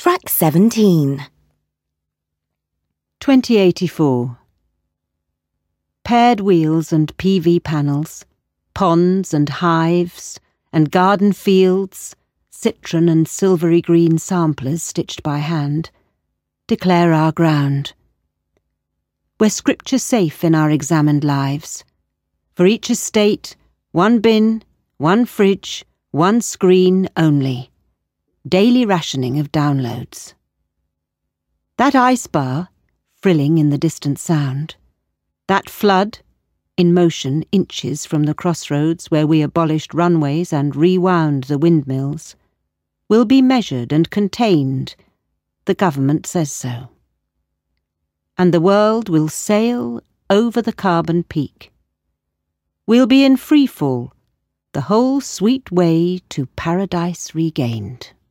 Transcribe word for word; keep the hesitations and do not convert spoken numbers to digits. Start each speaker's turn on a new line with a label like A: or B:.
A: Track seventeen.
B: twenty eighty-four. Paired wheels and P V panels, ponds and hives, and garden fields, citron and silvery green samplers stitched by hand, declare our ground. We're scripture safe in our examined lives. For each estate, one bin, one fridge, one screen only. Daily rationing of downloads. That ice bar, frilling in the distant sound, that flood, in motion inches from the crossroads where we abolished runways and rewound the windmills, will be measured and contained, the government says so. And the world will sail over the carbon peak. We'll be in free fall, the whole sweet way to paradise regained.